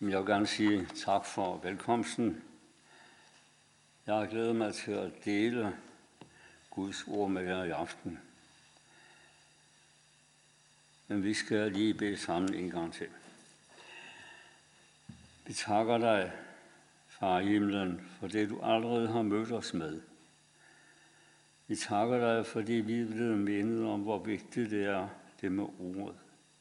Jeg vil gerne sige tak for velkomsten. Jeg har glædet mig til at dele Guds ord med jer i aften. Men vi skal lige bede sammen en gang til. Vi takker dig, Far i himlen, for det du allerede har mødt os med. Vi takker dig, fordi vi er blevet mindet om, hvor vigtigt det er, det med ordet.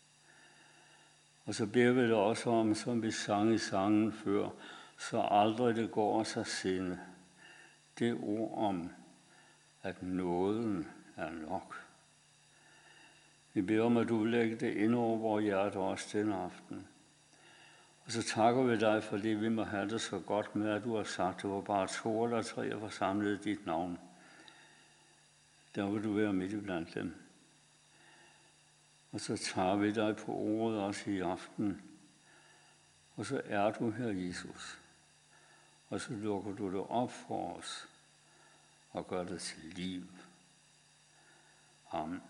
Og så beder vi det også om, som vi sang i sangen før, så aldrig det går os af sinde. Det ord om, at nåden er nok. Vi beder om, at du lægger det ind over vores hjerte også denne aften. Og så takker vi dig, fordi vi må have det så godt med, at du har sagt, at det var bare 2 eller 3, der var samlet i dit navn. Der vil du være midt i blandt dem. Og så tager vi dig på ordet også i aften. Og så er du her, Jesus. Og så lukker du det op for os og gør det til liv. Amen.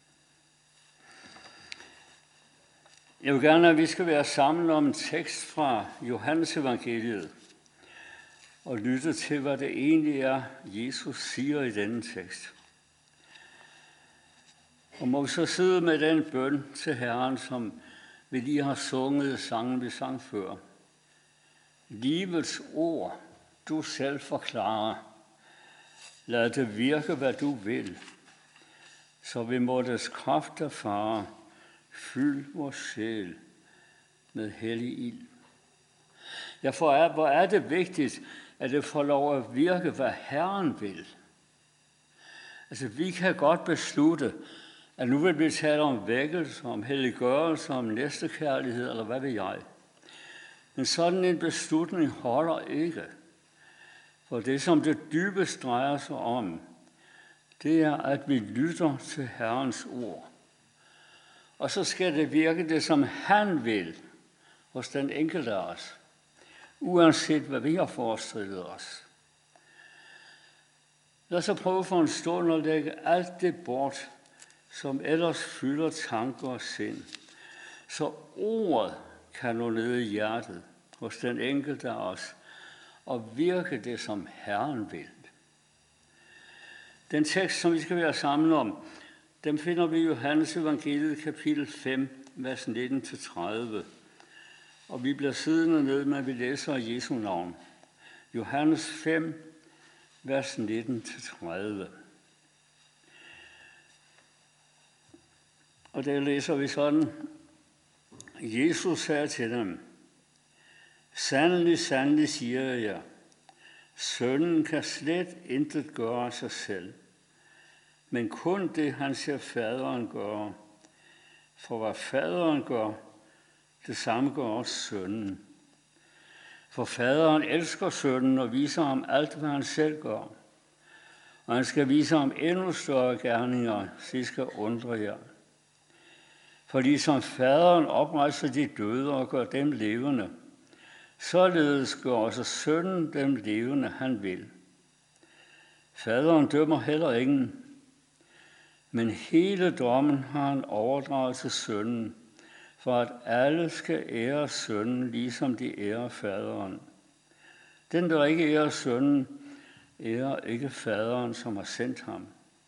Jeg vil gerne, at vi skal være sammen om en tekst fra Johannes evangeliet og lytte til, hvad det egentlig er, Jesus siger i denne tekst. Og må vi så sidde med den bøn til Herren, som vi lige har sunget sangen, vi sang før. Livets ord, du selv forklarer. Lad det virke, hvad du vil, så vi må dets kraft erfare. Fyld vores sjæl med hellig ild. Ja, hvor er det vigtigt, at det får lov at virke, hvad Herren vil. Altså, vi kan godt beslutte, at nu vil vi tale om vækkelse, om helliggørelse, om næstekærlighed, eller hvad ved jeg. Men sådan en beslutning holder ikke. For det, som det dybest drejer sig om, det er, at vi lytter til Herrens ord. Og så skal det virke det, som han vil hos den enkelte af os, uanset hvad vi har forestillet os. Lad os så prøve for en stund at lægge alt det bort, som ellers fylder tanker og sind, så ordet kan nå ned i hjertet hos den enkelte af os og virke det, som Herren vil. Den tekst, som vi skal være sammen om, den finder vi i Johannes evangeliet kapitel 5, vers 19-30. Og vi bliver siddende ned, når vi læser Jesu navn. Johannes 5, vers 19-30. Og der læser vi sådan. Jesus sagde til dem, sandelig, sandelig siger jeg jer, sønnen kan slet intet gøre af sig selv, men kun det, han ser faderen gøre. For hvad faderen gør, det samme gør også sønnen. For faderen elsker sønnen og viser ham alt, hvad han selv gør. Og han skal vise ham endnu større gerninger, så I skal undre jer. For ligesom faderen oprejser de døde og gør dem levende, således gør også sønnen dem levende, han vil. Faderen dømmer heller ingen, men hele dommen har han overdraget til sønnen, for at alle skal ære sønnen, ligesom de ærer faderen. Den, der ikke ærer sønnen, ærer ikke faderen, som har sendt ham.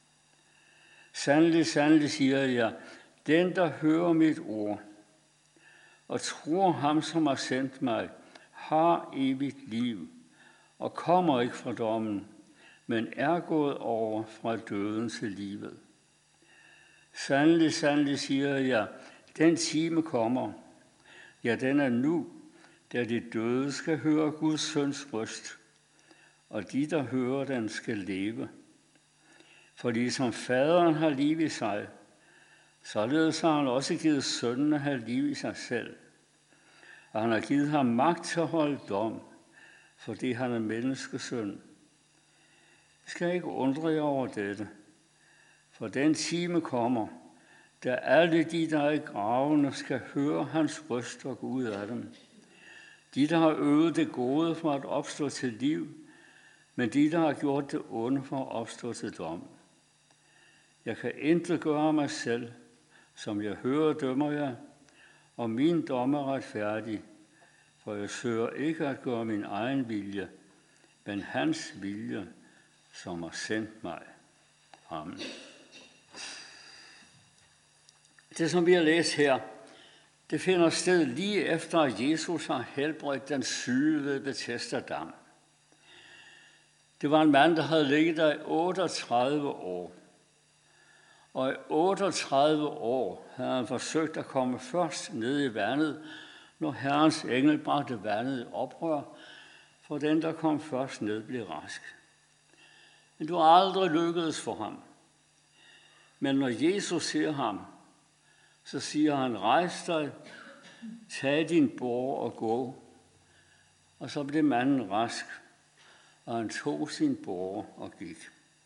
Sandelig, sandelig siger jeg, den, der hører mit ord og tror ham, som har sendt mig, har evigt liv og kommer ikke fra dommen, men er gået over fra døden til livet. Sandelig, sandelig siger jeg, den time kommer, ja, den er nu, da de døde skal høre Guds søns røst, og de, der hører den, skal leve. For ligesom faderen har liv i sig, således har han også givet sønnen at have liv i sig selv. Og han har givet ham magt til at holde dom, fordi han er menneskesøn. I skal ikke undre jer over dette, for den time kommer, da alle de, der er i gravene, skal høre hans røst og gå ud af dem. De, der har øvet det gode for at opstå til liv, men de, der har gjort det onde for at opstå til dom. Jeg kan intet gøre mig selv, som jeg hører dømmer jeg, og min dom er retfærdig, for jeg søger ikke at gøre min egen vilje, men hans vilje, som har sendt mig. Amen. Det, som vi har læst her, det finder sted lige efter, at Jesus har helbredt den syge ved Betesda Dam. Det var en mand, der havde ligget der i 38 år. Og i 38 år havde han forsøgt at komme først ned i vandet, når Herrens engel bragte vandet i oprør, for den, der kom først ned, blev rask. Men det var aldrig lykkedes for ham. Men når Jesus ser ham, så siger han, rejs dig, tag din bord og gå. Og så blev manden rask, og han tog sin bord og gik.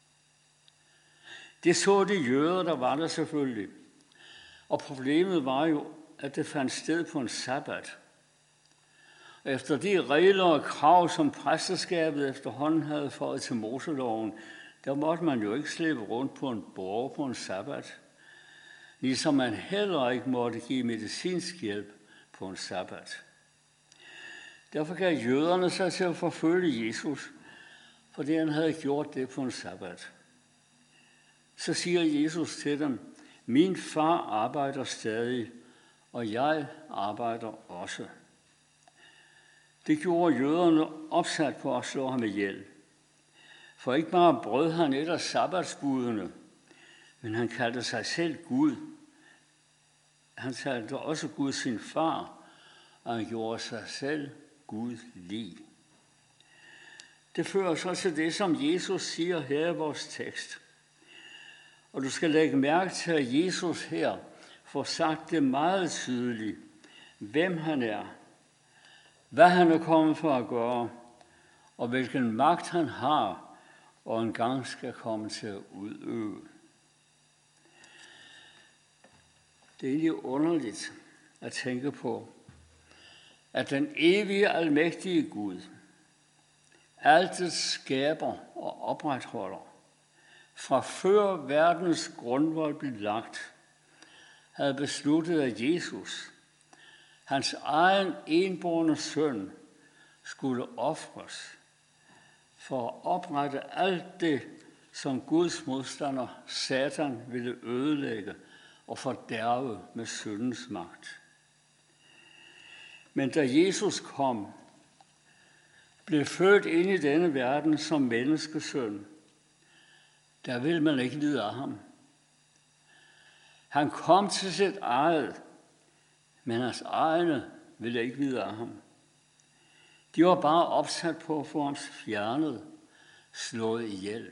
Det så de jøder, der var der selvfølgelig. Og problemet var jo, at det fandt sted på en sabbat. Og efter de regler og krav, som præsteskabet efterhånden havde fået til Moseloven, der måtte man jo ikke slæbe rundt på en borg på en sabbat. Ligesom man heller ikke måtte give medicinsk hjælp på en sabbat. Derfor gav jøderne sig til at forfølge Jesus, fordi han havde gjort det på en sabbat. Så siger Jesus til dem, min far arbejder stadig, og jeg arbejder også. Det gjorde jøderne opsat på at slå ham ihjel. For ikke bare brød han et af sabbatsbudene, men han kaldte sig selv Gud. Han talte også Gud sin far, og han gjorde sig selv Gud lig. Det fører så til det, som Jesus siger her i vores tekst. Og du skal lægge mærke til, at Jesus her får sagt det meget tydeligt, hvem han er, hvad han er kommet for at gøre, og hvilken magt han har, og engang skal komme til at udøve. Det er egentlig underligt at tænke på, at den evige, almægtige Gud, altet skaber og opretholder, fra før verdens grundvold blev lagt, havde besluttet, at Jesus, hans egen enbårne søn, skulle ofres for at oprette alt det, som Guds modstander, Satan, ville ødelægge og fordærve med syndens magt. Men da Jesus kom, blev født ind i denne verden som menneskesøn, der vil man ikke vide af ham. Han kom til sit eget, men hans egne ville ikke vide af ham. De var bare opsat på at få ham fjernet, slået ihjel.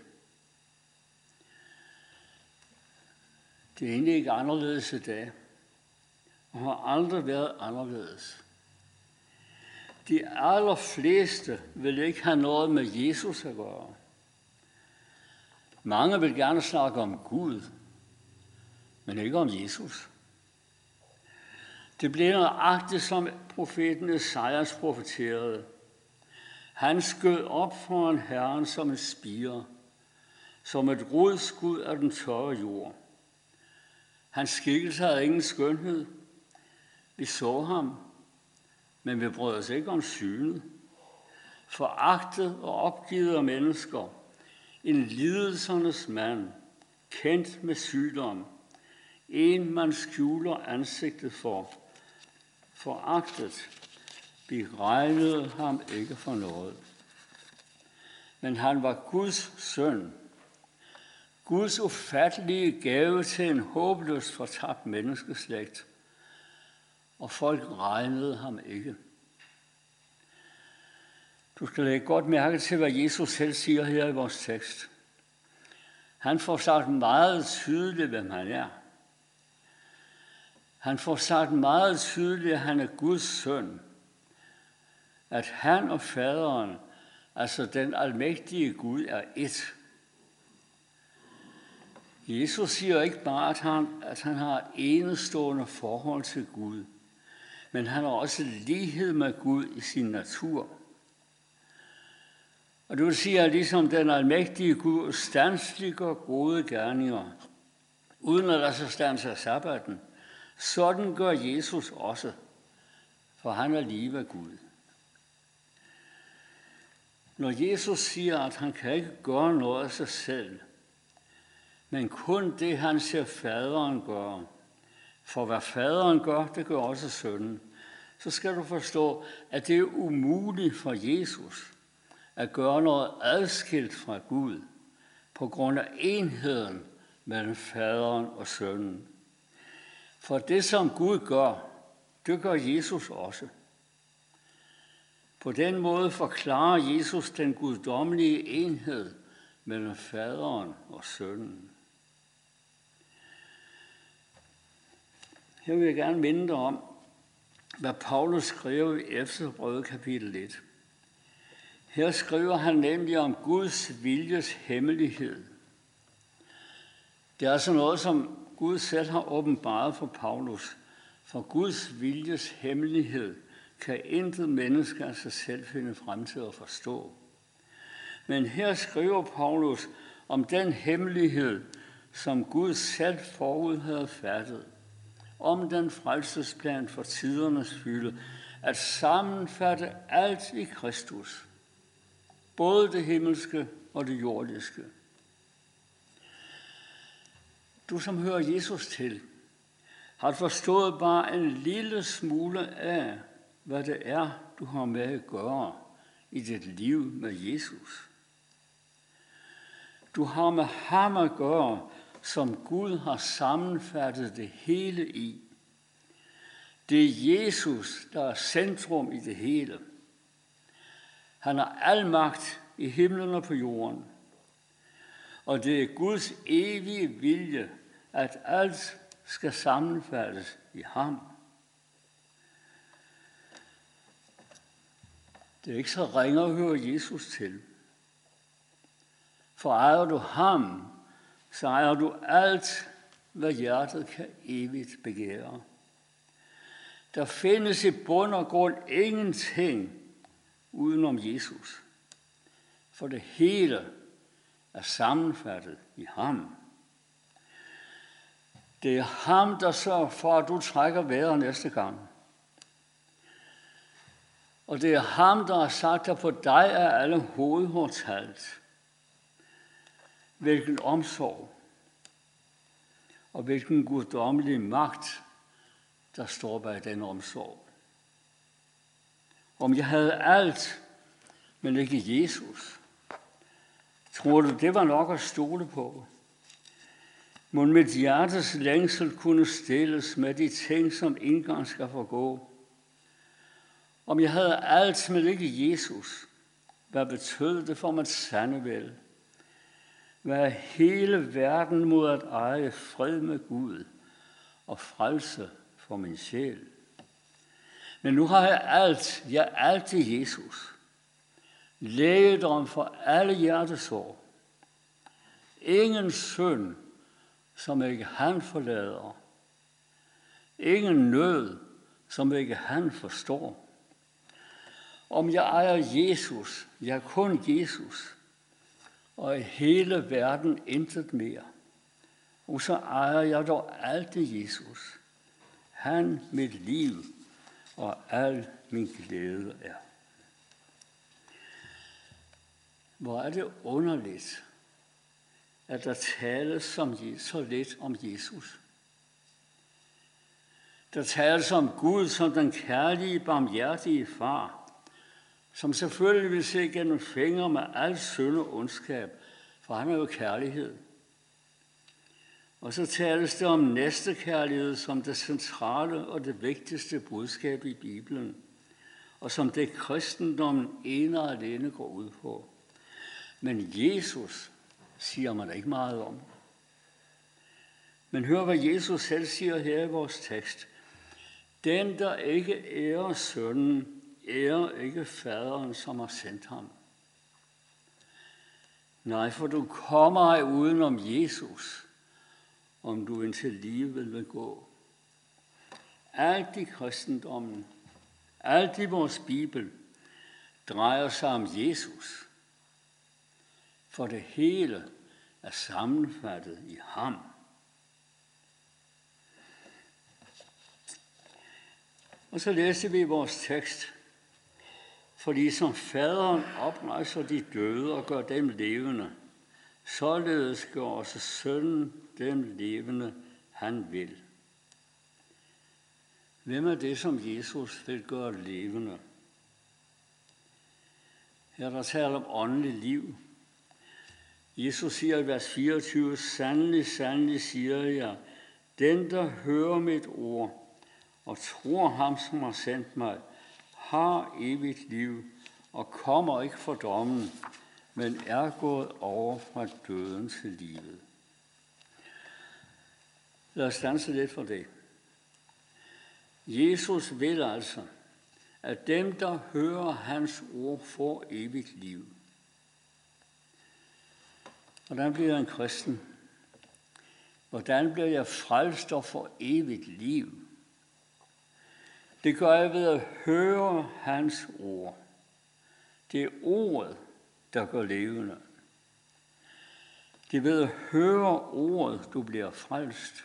Det er egentlig ikke anderledes i dag, og har aldrig været anderledes. De allerfleste vil ikke have noget med Jesus at gøre. Mange vil gerne snakke om Gud, men ikke om Jesus. Det blev nøjagtigt, som profeten Esajas profeterede. Han skød op foran Herren som en spire, som et rodskud af den tørre jord. Hans skikkelse havde ingen skønhed. Vi så ham, men vi brød os ikke om synet. Foragtet og opgivet af mennesker. En lidelsernes mand, kendt med sygdom. En, man skjuler ansigtet for. Foragtet. Vi regnede ham ikke for noget. Men han var Guds søn. Guds ufattelige gave til en håbløst fortabt menneskeslægt. Og folk regnede ham ikke. Du skal lægge godt mærke til, hvad Jesus selv siger her i vores tekst. Han får sagt meget tydeligt, hvem han er. Han får sagt meget tydeligt, at han er Guds søn. At han og faderen, altså den almægtige Gud, er ét. Jesus siger ikke bare, at han har et enestående forhold til Gud, men han har også lighed med Gud i sin natur. Og det vil sige, at ligesom den almægtige Gud standsliggør gode gerninger, uden at der så standser sabbaten, sådan gør Jesus også, for han er lige ved Gud. Når Jesus siger, at han kan ikke gøre noget af sig selv, men kun det, han ser faderen gøre, for hvad faderen gør, det gør også sønnen, så skal du forstå, at det er umuligt for Jesus at gøre noget adskilt fra Gud, på grund af enheden mellem faderen og sønnen. For det, som Gud gør, det gør Jesus også. På den måde forklarer Jesus den guddommelige enhed mellem faderen og sønnen. Her vil jeg gerne minde dig om, hvad Paulus skriver i Efeserbrevet kapitel 1. Her skriver han nemlig om Guds viljes hemmelighed. Det er altså noget, som Gud selv har åbenbaret for Paulus. For Guds viljes hemmelighed kan intet menneske af sig selv finde frem til at forstå. Men her skriver Paulus om den hemmelighed, som Gud selv forud havde fattet, om den frelsesplan for tidernes fylde, at sammenfatte alt i Kristus, både det himmelske og det jordiske. Du, som hører Jesus til, har forstået bare en lille smule af, hvad det er, du har med at gøre i dit liv med Jesus. Du har med ham at gøre, som Gud har sammenfattet det hele i. Det er Jesus, der er centrum i det hele. Han har al magt i himlen og på jorden. Og det er Guds evige vilje, at alt skal sammenfattes i ham. Det er ikke så ringe at høre Jesus til. For ejer du ham, så ejer du alt, hvad hjertet kan evigt begære. Der findes i bund og grund ingenting udenom Jesus. For det hele er sammenfattet i ham. Det er ham, der sørger for, at du trækker vejret næste gang. Og det er ham, der har sagt, at på dig er alle hovedhår talt. Hvilken omsorg og hvilken guddommelig magt, der står bag den omsorg. Om jeg havde alt, men ikke Jesus, tror du, det var nok at stole på? Må mit hjertes længsel kunne stilles med de ting, som engang skal forgå? Om jeg havde alt, men ikke Jesus, hvad betød det for mit sande vel? Hvad er hele verden mod at eje fred med Gud og frelse for min sjæl? Men nu har jeg alt, alt i Jesus. Lægedom for alle hjertesår. Ingen synd, som ikke han forlader. Ingen nød, som ikke han forstår. Om jeg ejer Jesus, jeg kun Jesus, og i hele verden intet mere. Og så ejer jeg dog alt i Jesus. Han mit liv og al min glæde er. Hvor er det underligt, at der tales så lidt om Jesus. Der tales om Gud som den kærlige, barmhjertige far, som selvfølgelig vil se gennem fingre med al synd og ondskab, for han er jo kærlighed. Og så tales det om næstekærlighed som det centrale og det vigtigste budskab i Bibelen, og som det kristendommen ene og alene går ud på. Men Jesus siger man ikke meget om. Men hør, hvad Jesus selv siger her i vores tekst. Den, der ikke ærer sønnen, ærer ikke faderen, som har sendt ham. Nej, for du kommer ej udenom Jesus, om du indtil livet vil gå. Alt i kristendommen, alt i vores Bibel, drejer sig om Jesus. For det hele er sammenfattet i ham. Og så læser vi i vores tekst fordi som faderen oprejser de døde og gør dem levende, således gør også sønnen dem levende, han vil. Hvem er det, som Jesus vil gøre levende? Her er der tale om åndelig liv. Jesus siger i vers 24, sandelig, sandelig siger jeg, den der hører mit ord og tror ham, som har sendt mig, har evigt liv og kommer ikke for dommen, men er gået over fra døden til livet. Lad os standse lidt for det. Jesus vil altså, at dem, der hører hans ord, får evigt liv. Hvordan bliver jeg en kristen? Hvordan bliver jeg frelst og får evigt liv? Det gør jeg ved at høre hans ord. Det er ordet, der gør levende. Det er ved at høre ordet, du bliver frelst.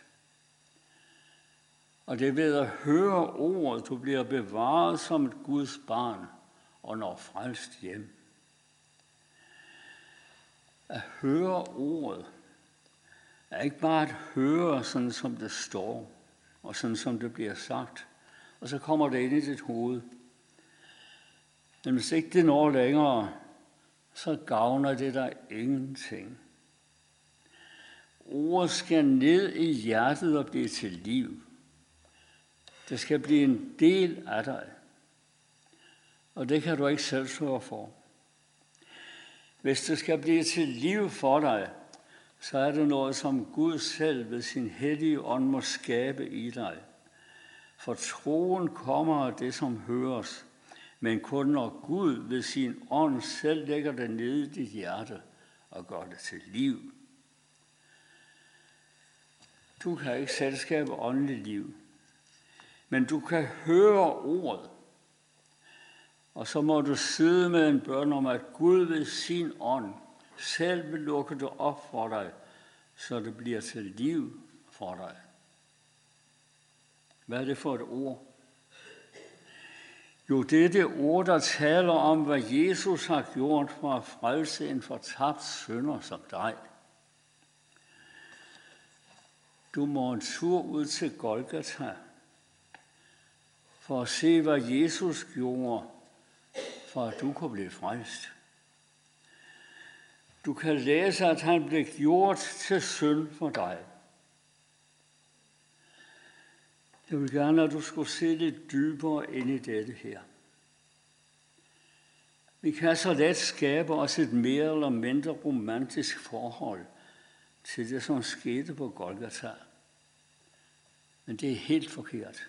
Og det er ved at høre ordet, du bliver bevaret som et Guds barn og når frelst hjem. At høre ordet er ikke bare at høre sådan, som det står, og sådan, som det bliver sagt, og så kommer det ind i dit hoved. Men hvis ikke det når længere, så gavner det dig ingenting. Ordet skal ned i hjertet og blive til liv. Det skal blive en del af dig. Og det kan du ikke selv sørge for. Hvis det skal blive til liv for dig, så er det noget, som Gud selv ved sin hellige ånd må skabe i dig. For troen kommer af det, som høres, men kun når Gud ved sin ånd selv lægger det ned i dit hjerte og gør det til liv. Du kan ikke selv skabe åndeligt liv, men du kan høre ordet. Og så må du sidde med en bøn om, at Gud ved sin ånd selv vil lukke det op for dig, så det bliver til liv for dig. Hvad er det for et ord? Jo, det er det ord, der taler om, hvad Jesus har gjort for at frelse en fortabt synder som dig. Du må en tur ud til Golgata for at se, hvad Jesus gjorde, for at du kunne blive frelst. Du kan læse, at han blev gjort til synd for dig. Jeg vil gerne, at du skulle se lidt dybere ind i dette her. Vi kan så let skabe os et mere eller mindre romantisk forhold til det, som skete på Golgata. Men det er helt forkert.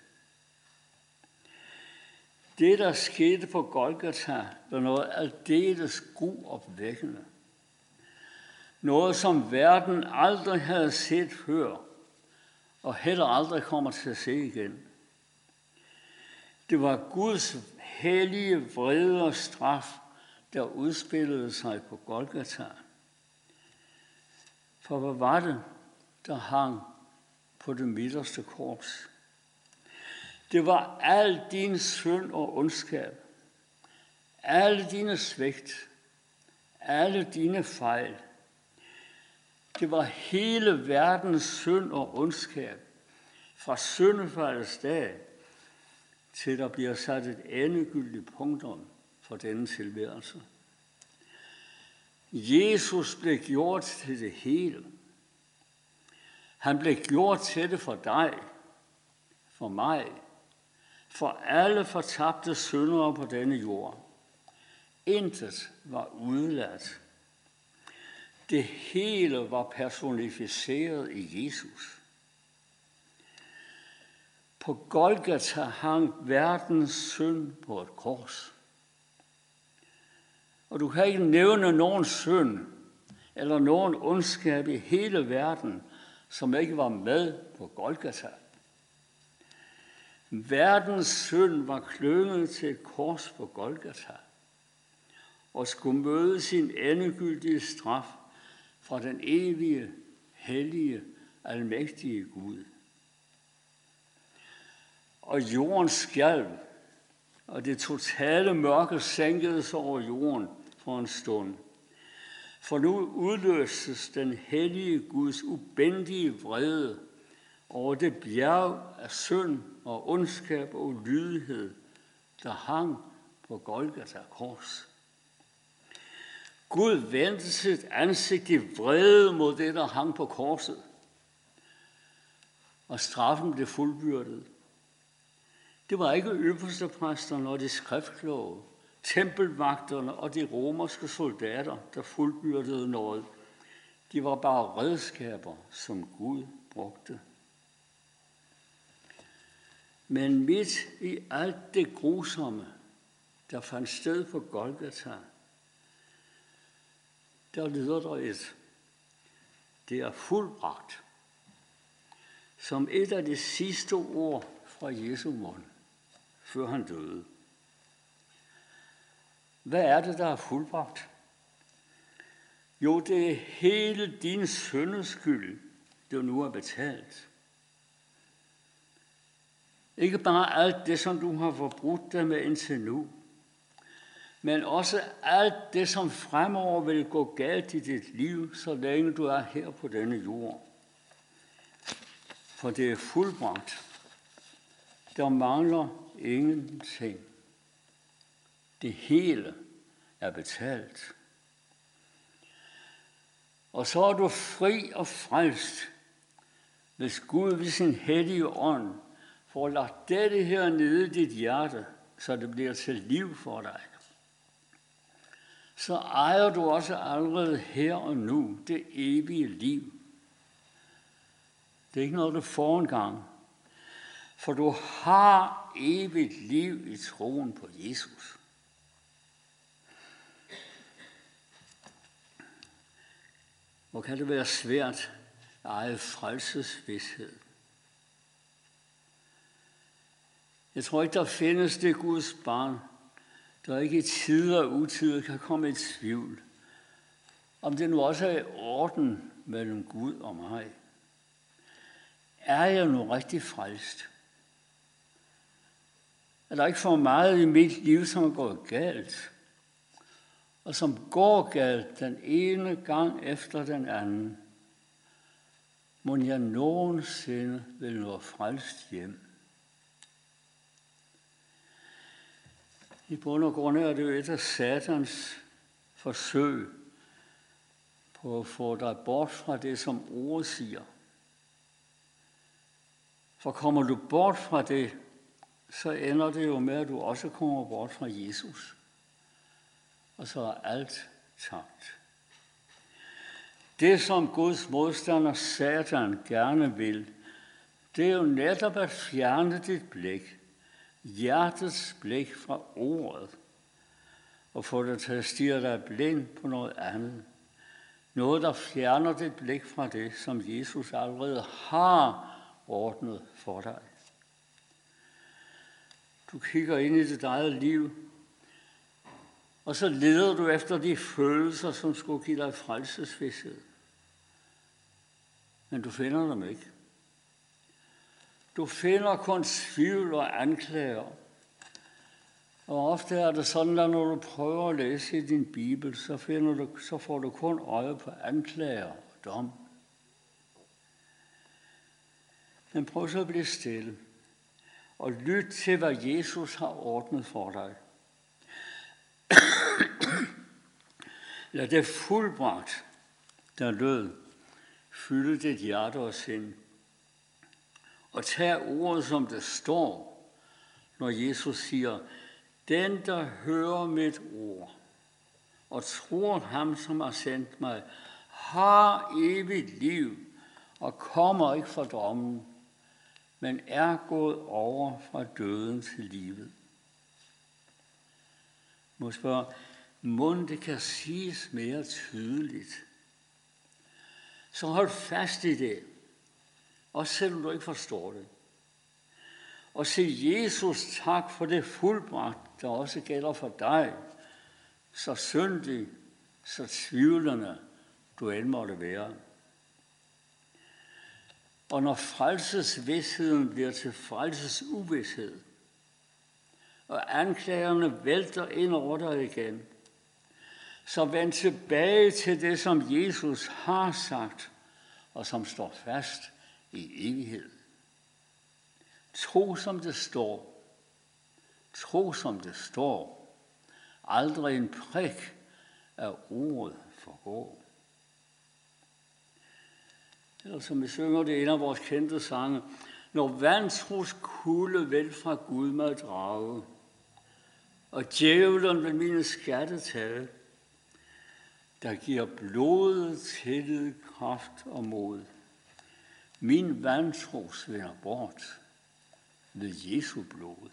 Det, der skete på Golgata, var noget aldeles gruopvækkende. Noget, som verden aldrig havde set før, og heller aldrig kommer til at se igen. Det var Guds hellige vrede og straf, der udspillede sig på Golgata. For hvad var det, der hang på det midterste kors? Det var al din synd og ondskab, alle dine svigt, alle dine fejl. Det var hele verdens synd og ondskab, fra syndefaldets dag, til der bliver sat et endegyldigt punktum for denne tilværelse. Jesus blev gjort til det hele. Han blev gjort til det for dig, for mig, for alle fortabte syndere på denne jord. Intet var udeladt. Det hele var personificeret i Jesus. På Golgata hang verdens synd på et kors. Og du kan ikke nævne nogen synd eller nogen ondskab i hele verden, som ikke var med på Golgata. Verdens synd var klynget til et kors på Golgata og skulle møde sin endegyldige straf fra den evige, hellige, almægtige Gud. Og jorden skalv, og det totale mørke sænkede sig over jorden for en stund. For nu udløses den hellige Guds ubændige vrede over det bjerg af synd og ondskab og ulydighed, der hang på Golgata kors. Gud vendte sit ansigt i vrede mod det, der hang på korset, og straffen blev fuldbyrdet. Det var ikke øverstepræsterne og de skriftkloge, tempelvagterne og de romerske soldater, der fuldbyrdede noget. De var bare redskaber, som Gud brugte. Men midt i alt det grusomme, der fandt sted på Golgata, der lyder der et: det er fuldbragt, som et af de sidste ord fra Jesu mund, før han døde. Hvad er det, der er fuldbragt? Jo, det er hele din syndeskyld, der nu er betalt. Ikke bare alt det, som du har forbrudt dig med indtil nu, men også alt det, som fremover vil gå galt i dit liv, så længe du er her på denne jord. For det er fuldbragt. Der mangler ingenting. Det hele er betalt. Og så er du fri og frelst, hvis Gud ved sin hellige ånd får lagt dette her nede i dit hjerte, så det bliver til liv for dig. Så ejer du også allerede her og nu det evige liv. Det er ikke noget, du får engang, for du har evigt liv i troen på Jesus. Hvor kan det være svært at eje frelsesvished? Jeg tror ikke, der findes det Guds barn, der ikke i tider og utider kan komme i tvivl, om det nu også er i orden mellem Gud og mig. Er jeg nu rigtig frelst? Er der ikke for meget i mit liv, som er gået galt, og som går galt den ene gang efter den anden? Må jeg nogensinde vil nå frelst hjem? I bund og grund er det jo et af Satans forsøg på at få dig bort fra det, som ordet siger. For kommer du bort fra det, så ender det jo med, at du også kommer bort fra Jesus. Og så er alt tabt. Det, som Guds modstander Satan gerne vil, det er jo netop at fjerne dit blik, hjertets blik fra ordet, og få dig til at stirre dig blind på noget andet. Noget, der fjerner dit blik fra det, som Jesus allerede har ordnet for dig. Du kigger ind i dit eget liv, og så leder du efter de følelser, som skulle give dig frelsesvished. Men du finder dem ikke. Du finder kun tvivl og anklager. Og ofte er det sådan, at når du prøver at læse i din Bibel, så får du kun øje på anklager og dom. Men prøv så at blive stille og lyt til, hvad Jesus har ordnet for dig. Lad det fuldbragt, der lød, fylde dit hjerte og sind. Og tag ordet, som det står, når Jesus siger, den, der hører mit ord og tror ham, som har sendt mig, har evigt liv og kommer ikke fra dommen, men er gået over fra døden til livet. Må spørge, mon det kan siges mere tydeligt? Så hold fast i det, også selvom du ikke forstår det. Og sig Jesus tak for det fuldbragt, der også gælder for dig, så syndig, så tvivlende du end måtte være. Og når frelsesvidsheden bliver til frelsesuvisthed, og anklagerne vælter ind over dig igen. Så vend tilbage til det, som Jesus har sagt, og som står fast i evighed. Tro som det står. Tro som det står. Aldrig en prik af ordet forgår. Eller som vi synger det en af vores kendte sange. Når vantros kulde vel fra Gud mig drage, og djævlen vil mine skatte tage, der giver blodet tillid, kraft og mod. Min vantros vender bort ved Jesu blod.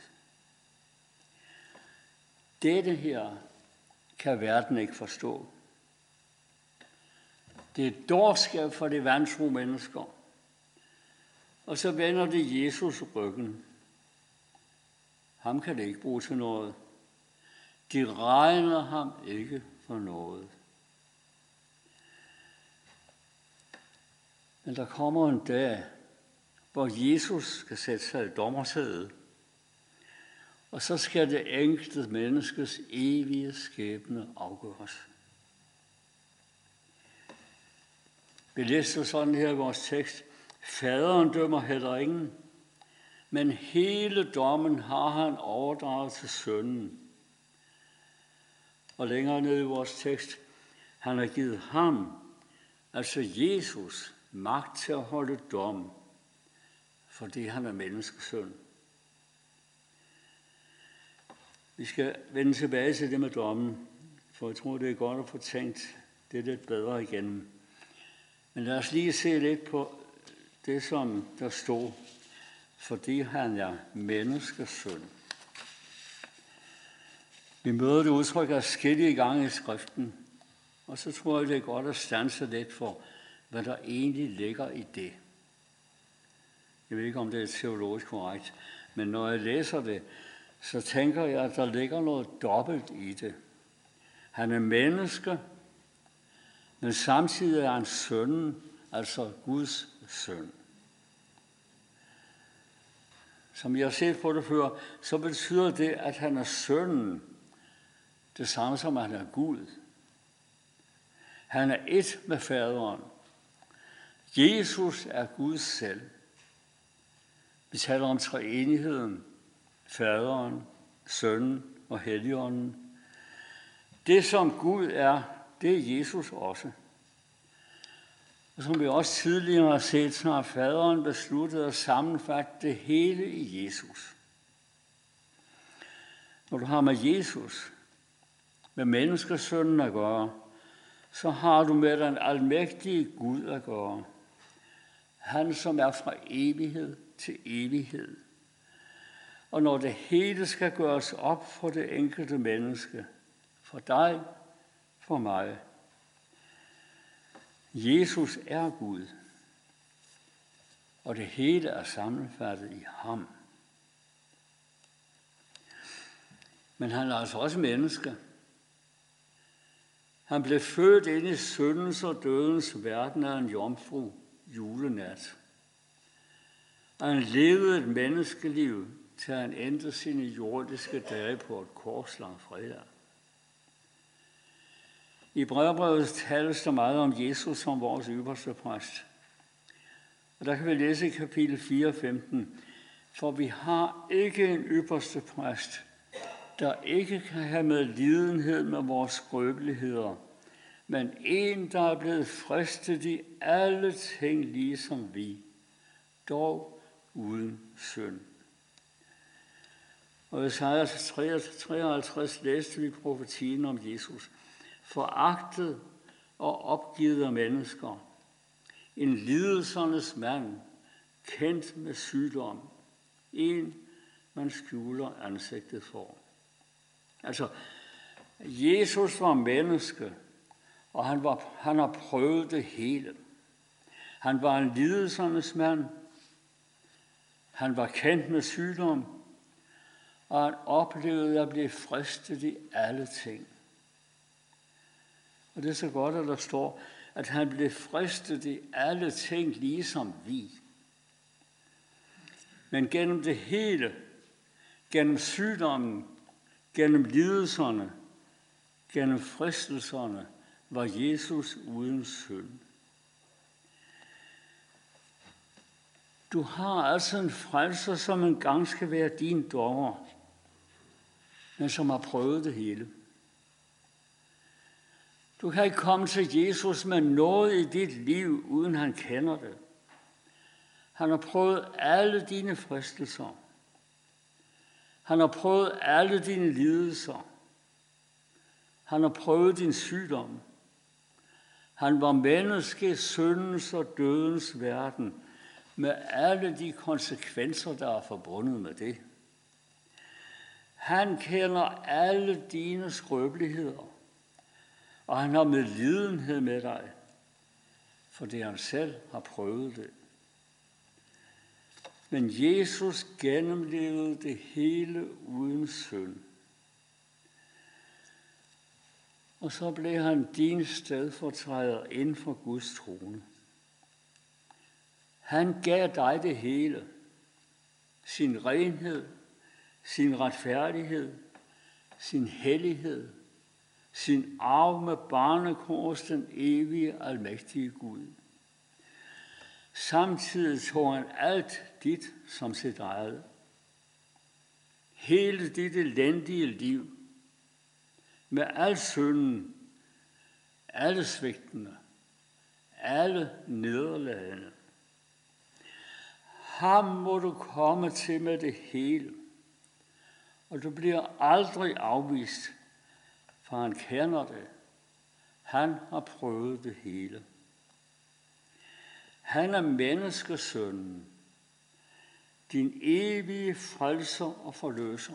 Dette her kan verden ikke forstå. Det er et dårskab for de vantro mennesker. Og så vender det Jesus ryggen. Ham kan det ikke bruge til noget. De regner ham ikke for noget. Men der kommer en dag, hvor Jesus skal sætte sig i dommersædet, og så skal det enkelte menneskes evige skæbne afgøres. Vi læste sådan her i vores tekst. Faderen dømmer heller ingen, men hele dommen har han overdraget til sønnen. Og længere ned i vores tekst, han har givet ham, altså Jesus, magt til at holde dom, fordi han er menneskesøn. Vi skal vende tilbage til det med dommen, for jeg tror, det er godt at få tænkt det lidt bedre igen. Men lad os lige se lidt på det, som der stod, fordi han er menneskesøn. Vi møder det udtryk adskillige gange i skriften, og så tror jeg, det er godt at standse lidt for, hvad der egentlig ligger i det. Jeg ved ikke, om det er teologisk korrekt, men når jeg læser det, så tænker jeg, at der ligger noget dobbelt i det. Han er menneske, men samtidig er han sønnen, altså Guds søn. Som jeg har set på det før, så betyder det, at han er sønnen, det samme som at han er Gud. Han er et med faderen. Jesus er Gud selv. Vi taler om treenigheden, faderen, sønnen og helligånden. Det som Gud er, det er Jesus også. Og som vi også tidligere har set, så har faderen besluttet at sammenfatte det hele i Jesus. Når du har med Jesus, med menneskesønnen at gøre, så har du med den almægtige Gud at gøre. Han, som er fra evighed til evighed. Og når det hele skal gøres op for det enkelte menneske, for dig, for mig. Jesus er Gud, og det hele er sammenfattet i ham. Men han er altså også menneske. Han blev født ind i syndens og dødens verden af en jomfru julenat. Og han levede et menneskeliv, til han endte sine jordiske dage på et kors langfredag. I brevbrevet tales der meget om Jesus som vores ypperste præst. Og der kan vi læse i kapitel 4:15, for vi har ikke en ypperste præst, der ikke kan have med lidenhed med vores skrøbeligheder, men en, der er blevet fristet i alle ting, ligesom vi, dog uden synd. Og i Esaja 53 læste vi profetien om Jesus, foragtet og opgivet af mennesker, en lidelsernes mand, kendt med sygdom, en man skjuler ansigtet for. Altså, Jesus var menneske, og han har prøvet det hele. Han var en lidelsernes mand, han var kendt med sygdom, og han oplevede at blive fristet i alle ting. Og det er så godt, at der står, at han blev fristet i alle ting, ligesom vi. Men gennem det hele gennem sygdommen, gennem lidelserne, gennem fristelserne, var Jesus uden synd. Du har altså en frelser, som engang skal være din dommer, men som har prøvet det hele. Du kan ikke komme til Jesus med noget i dit liv, uden han kender det. Han har prøvet alle dine fristelser. Han har prøvet alle dine lidelser. Han har prøvet din sygdom. Han var menneske, syndens og dødens verden, med alle de konsekvenser, der er forbundet med det. Han kender alle dine skrøbeligheder, og han har medlidenhed med dig, fordi han selv har prøvet det. Men Jesus gennemlevede det hele uden synd. Og så blev han din stedfortræder inden for Guds trone. Han gav dig det hele. Sin renhed, sin retfærdighed, sin hellighed, sin arv med barnekors, den evige, almægtige Gud. Samtidig tog han alt dit som sit eget. Hele dit elendige liv, med al synden, alle svigtene, alle nederlagene. Ham må du komme til med det hele, og du bliver aldrig afvist, for han kender det. Han har prøvet det hele. Han er menneskesønnen, din evige frelser og forløser.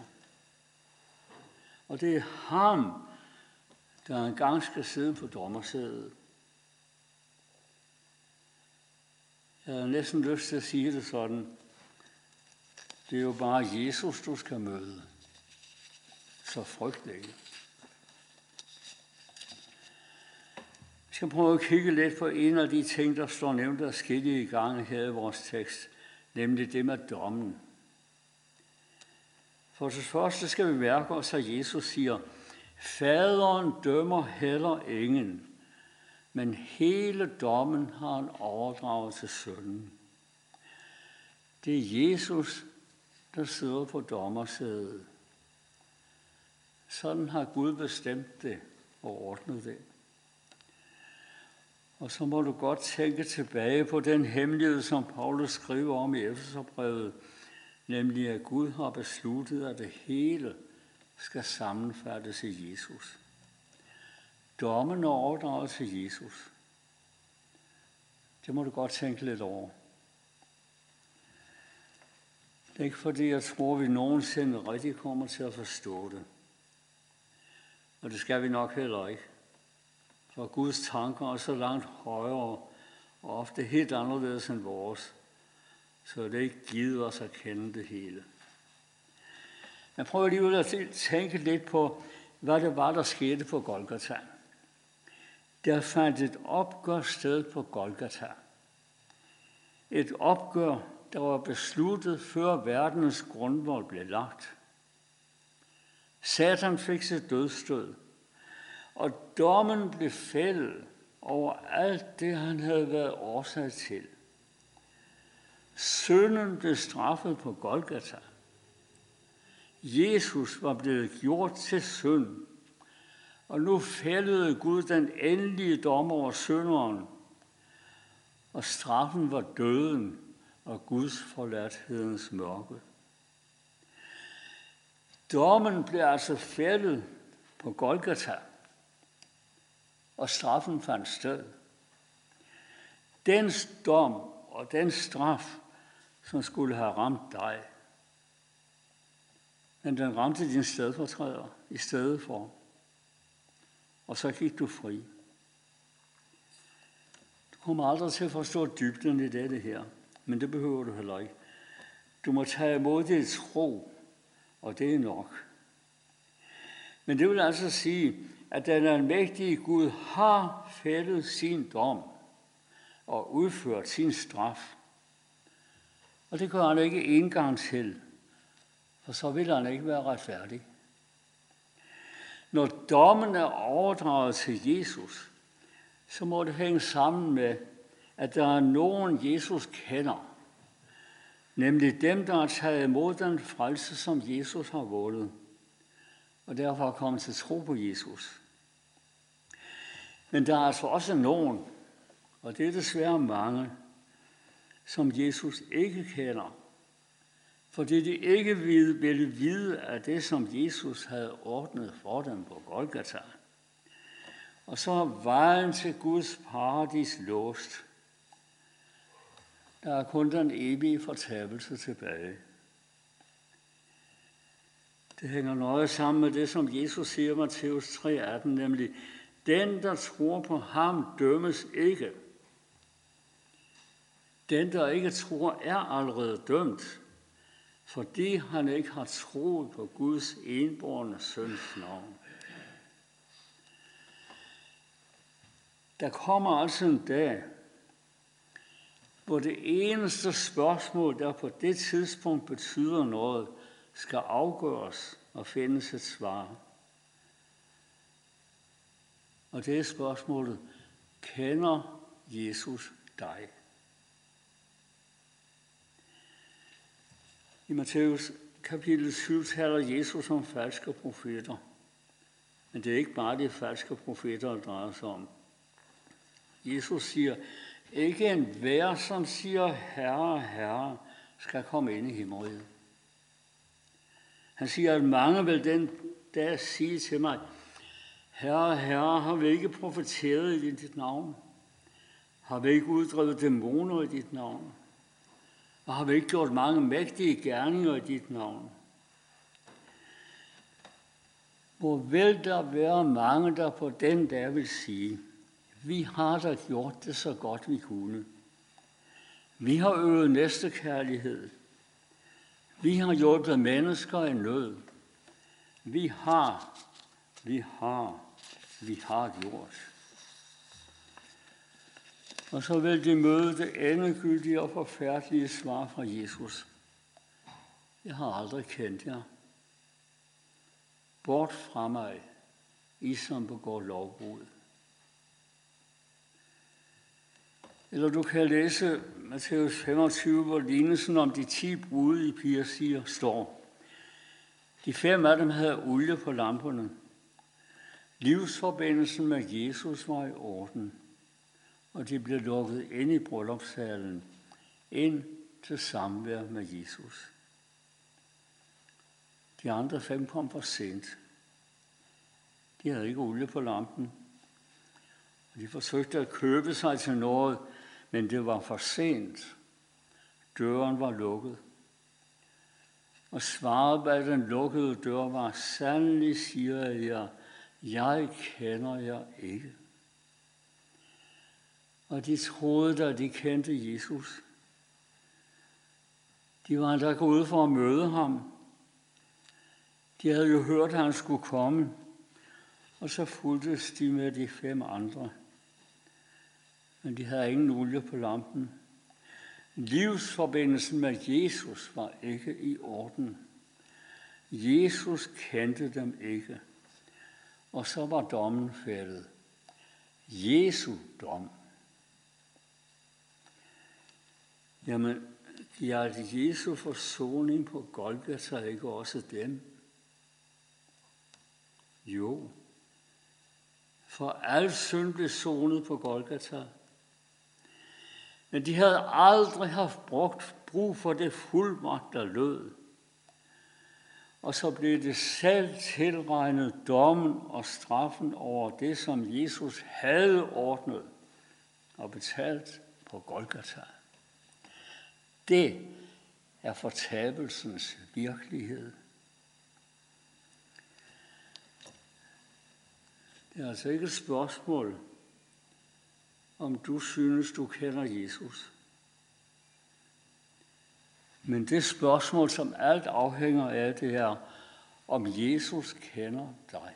Og det er ham, der engang skal sidde på dommersædet. Jeg har næsten lyst til at sige det sådan. Det er jo bare Jesus, du skal møde. Så frygt ikke. Vi skal prøve at kigge lidt på en af de ting, der står nævnt og skille i gang her i vores tekst, nemlig det med dommen. For det første skal vi mærke os, at Jesus siger, Faderen dømmer heller ingen, men hele dommen har han overdraget til sønnen. Det er Jesus, der sidder på dommersædet. Sådan har Gud bestemt det og ordnet det. Og så må du godt tænke tilbage på den hemmelighed, som Paulus skriver om i Efeserbrevet, nemlig at Gud har besluttet, at det hele skal sammenfattes i Jesus. Dommen er overdraget til Jesus. Det må du godt tænke lidt over. Det er ikke fordi, jeg tror, vi nogensinde rigtig kommer til at forstå det. Og det skal vi nok heller ikke. For Guds tanker er så langt højere og ofte helt anderledes end vores, så det ikke givet os at kende det hele. Jeg prøver lige at tænke lidt på, hvad det var, der skete på Golgata. Der fandt et opgør sted på Golgata. Et opgør, der var besluttet, før verdens grundvold blev lagt. Satan fik sit dødsstød, og dommen blev fældet over alt det, han havde været årsag til. Synden blev straffet på Golgata. Jesus var blevet gjort til synd, og nu fældede Gud den endelige dom over synderen, og straffen var døden og Guds forladthedens mørke. Dommen blev altså fældet på Golgata, og straffen fandt sted. Den dom og den straf, som skulle have ramt dig, men den ramte din stedfortræder i stedet for, og så gik du fri. Du kommer aldrig til at forstå dybden i dette her, men det behøver du heller ikke. Du må tage imod det i tro, og det er nok. Men det vil altså sige, at den almægtige Gud har fældet sin dom og udført sin straf. Og det gør han ikke en gang til, for så vil han ikke være retfærdig. Når dommen er overdraget til Jesus, så må det hænge sammen med, at der er nogen, Jesus kender. Nemlig dem, der har taget imod den frelse, som Jesus har vundet, og derfor er kommet til tro på Jesus. Men der er altså også nogen, og det er desværre mange, som Jesus ikke kender, fordi de ikke ville vide af det, som Jesus havde ordnet for dem på Golgata. Og så er vejen til Guds paradis låst. Der er kun den evige fortabelse tilbage. Det hænger nøje sammen med det, som Jesus siger i Matthæus 3:18, nemlig, den, der tror på ham, dømmes ikke. Den, der ikke tror, er allerede dømt, fordi han ikke har troet på Guds enbårne søns navn. Der kommer altså en dag, hvor det eneste spørgsmål, der på det tidspunkt betyder noget, skal afgøres og findes et svar. Og det er spørgsmålet, kender Jesus dig? I Matthæus kapitel 7 taler Jesus om falske profeter. Men det er ikke bare de falske profeter, der drejer sig om. Jesus siger, ikke enhver, som siger Herre, Herre, skal komme ind i himmeriget. Han siger, at mange vil den dag sige til mig, Herre, Herre, har vi ikke profeteret i dit navn? Har vi ikke uddrevet dæmoner i dit navn? Og har vi ikke gjort mange mægtige gerninger i dit navn? Hvor vil der være mange, der på den dag vil sige, vi har da gjort det så godt vi kunne. Vi har øvet næstekærlighed. Vi har hjulpet mennesker i nød. Vi har gjort. Og så vil de møde det endegyldige og forfærdelige svar fra Jesus. Jeg har aldrig kendt jer. Bort fra mig, I som begår lovbrud. Eller du kan læse Matthæus 25, hvor lignelsen om de 10 brude i piger står. De 5 af dem havde olie på lamperne. Livsforbindelsen med Jesus var i orden, og de blev lukket ind i bryllupssalen, ind til samvær med Jesus. De andre 5 kom for sent. De havde ikke olie på lampen, og de forsøgte at købe sig til noget, men det var for sent. Døren var lukket. Og svaret bag den lukkede dør var, sandelig siger jeg, jeg kender jer ikke. Og de troede, da de kendte Jesus. De var endda gået ud for at møde ham. De havde jo hørt, at han skulle komme. Og så fulgtes de med de 5 andre. Men de havde ingen olie på lampen. Livsforbindelsen med Jesus var ikke i orden. Jesus kendte dem ikke. Og så var dommen faldet. Jesu dom. Jamen, gjaldt Jesu forsoning på Golgata ikke også dem? Jo. For al synd blev sonet på Golgata. Men de havde aldrig haft brug for det fuldmagt, der lød. Og så blev det selv tilregnet dommen og straffen over det, som Jesus havde ordnet og betalt på Golgata. Det er fortabelsens virkelighed. Det er altså ikke et spørgsmål, om du synes, du kender Jesus. Men det spørgsmål, som alt afhænger af, det er, om Jesus kender dig.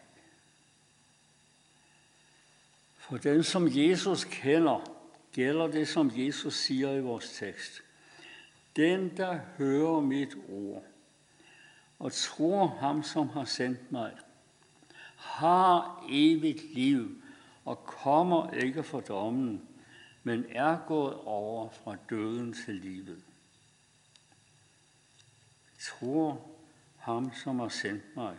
For den, som Jesus kender, gælder det, som Jesus siger i vores tekst. Den, der hører mit ord og tror ham, som har sendt mig, har evigt liv og kommer ikke for dommen, men er gået over fra døden til livet. Tror ham, som har sendt mig.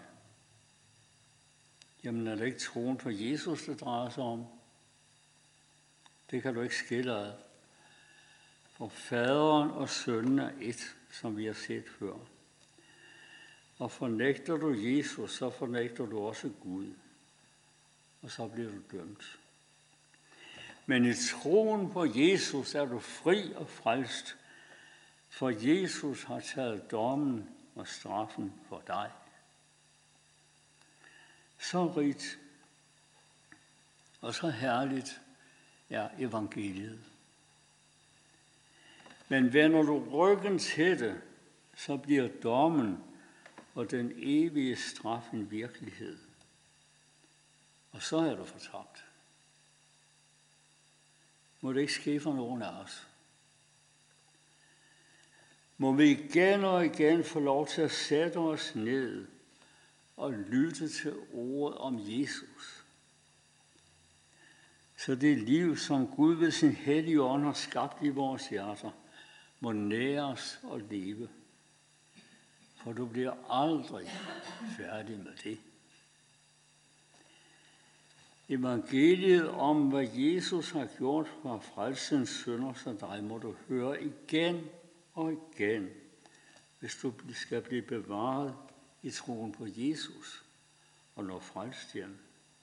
Jamen er det ikke troen på Jesus, det drejer sig om? Det kan du ikke skille ad. For faderen og sønnen er et, som vi har set før. Og fornægter du Jesus, så fornægter du også Gud. Og så bliver du dømt. Men i troen på Jesus er du fri og frelst, for Jesus har taget dommen og straffen for dig. Så rigt og så herligt er evangeliet. Men vender du ryggen til det, så bliver dommen og den evige straf en virkelighed. Og så er du fortabt. Må det ikke ske for nogen af os. Må vi igen og igen få lov til at sætte os ned og lytte til ordet om Jesus. Så det liv, som Gud ved sin hellige ånd har skabt i vores hjerter, må næres og leve. For du bliver aldrig færdig med det. Evangeliet om, hvad Jesus har gjort for at frelse en synder som dig, må du høre igen og igen, hvis du skal blive bevaret i troen på Jesus og nå frelst hjem.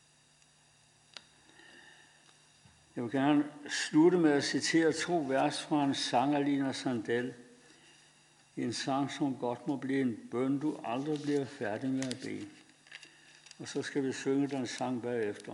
Jeg vil gerne slutte med at citere 2 vers fra en sang af Lina Sandel. En sang, som godt må blive en bøn, du aldrig bliver færdig med at bede. Og så skal vi synge den sang bagefter.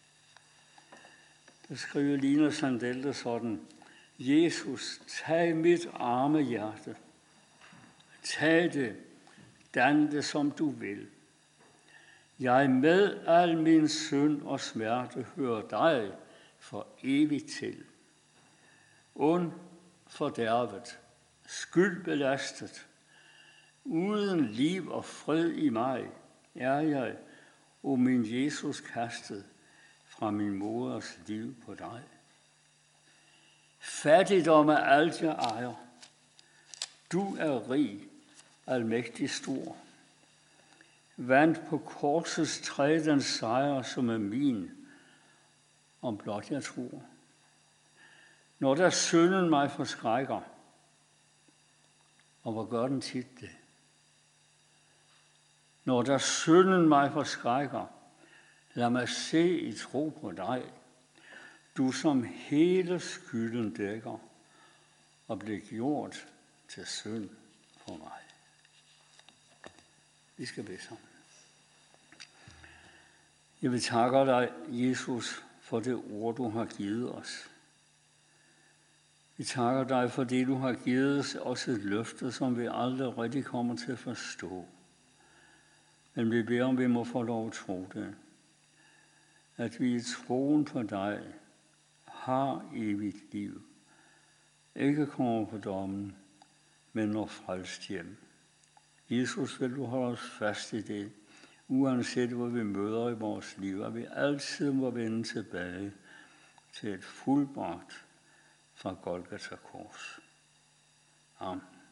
Der skriver Lina Sandel det sådan: Jesus, tag mit arme hjerte. Tag det, dan det som du vil. Jeg med al min synd og smerte hører dig for evigt til. Und fordærvet, skyldbelastet, uden liv og fred i mig, er jeg, o min Jesus, kastet fra min moders liv på dig. Fattigdom er alt jeg ejer. Du er rig, almægtig stor. Vandt på korsets træ den sejr, som er min, om blot jeg tror. Når der synden mig forskrækker, og hvor gør den tit det? Når der synden mig forskrækker, lad mig se i tro på dig, du som hele skylden dækker, og blev gjort til synd for mig. Vi skal bede sammen. Jeg vil takke dig, Jesus, for det ord, du har givet os. Vi takker dig, fordi du har givet os et løfte, som vi aldrig rigtig kommer til at forstå. Men vi beder om, vi må få lov at tro det. At vi i troen på dig har evigt liv. Ikke kommer på dommen, men når frelst hjem. Jesus, vil du holde os fast i det, uanset hvad vi møder i vores liv, at vi altid må vende tilbage til et fuldbragt fra Golgata kors. Amen.